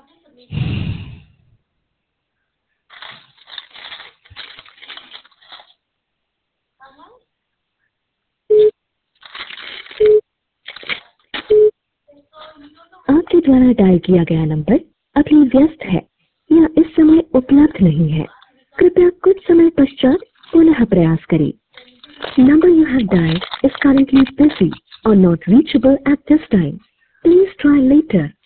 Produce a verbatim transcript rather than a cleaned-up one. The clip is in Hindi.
आपके द्वारा डायल किया गया नंबर अभी व्यस्त है या इस समय उपलब्ध नहीं है। कृपया कुछ समय पश्चात पुनः प्रयास करें। Number you have dialed is currently busy or not reachable at this time. Please try later.